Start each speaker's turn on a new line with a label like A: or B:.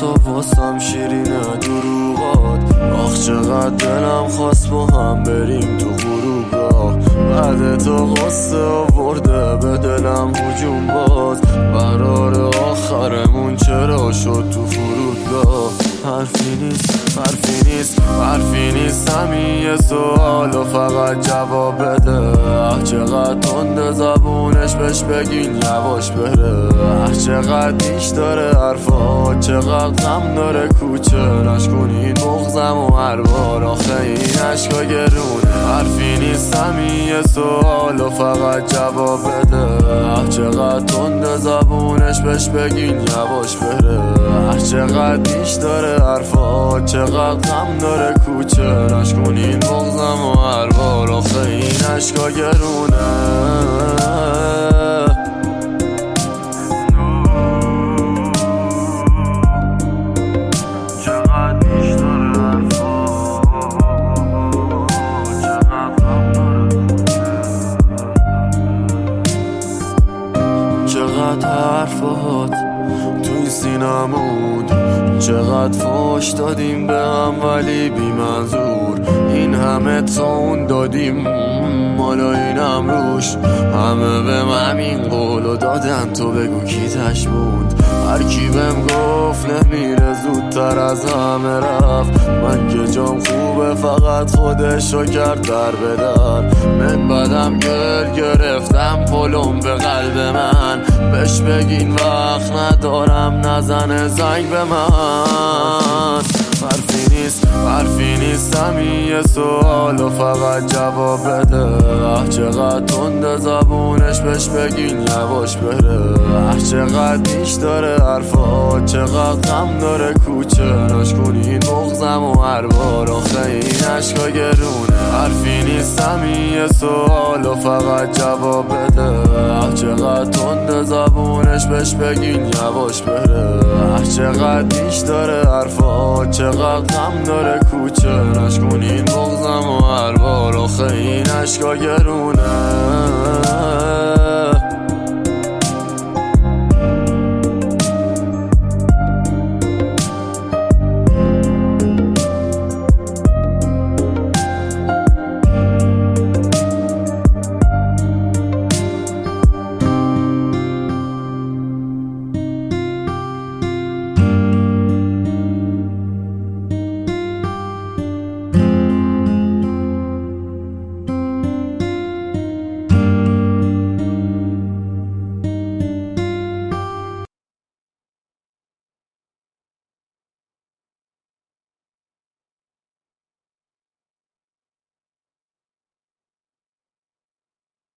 A: تا واسم شیرینه دروغات. آخ چقدر دلم خواست با هم بریم تو غروبگاه. بعد تو غصه آورده به دلم هجوم باز. قرار آخرمون چرا شد تو فرودگاه؟ حرفی نیست همین یه سوال و فقط جواب بده. چقدر تند زبونش بهش بگین یواش بره. چقدر نیش داره حرفا، چقدر غم داره کوچه. نشکنین مغزم و هر بار آخه این عشقا گرونه. حرفی نیست همین یه سوال و فقط جواب بده. چقدر تند زبونش بهش بگین یواش بره. چقدر نیش داره حرفا، چقدر غم داره کوچه. نشکنین مغزم و هر بار آخه این عشقا گرونه. چقدر حرفات توی سینمون، چقدر فوش دادیم به هم ولی بی منظور. این همه تون دادیم مالا اینم روش. همه به همین قولو دادن تو بگو کی تش موند. هر کی بهم گفت نمیره زودتر از همه رفت. من که جام خوبه فقط خودشو کرد در به در. من بدم گرفتم پلم به قلب من. بهش بگین وقت ندارم نزنه زنگ به من. حرفی نیست همین یه سوال و فقط جواب بده. چقدر تند زبونش بهش بگین یواش بره. چقدر نیش داره حرفا، چقدر غم داره کوچه. نشکنین مغزم و هر بار آخه این عشقا گرونه. حرفی نیست همین یه سوال و فقط جواب بده. چقدر تند زبونش بهش بگین یواش بره. چقدر نیش داره حرفا، چقدر غم داره کوچه. نشکنین مغزم و هر بار آخه این عشقا گرونه.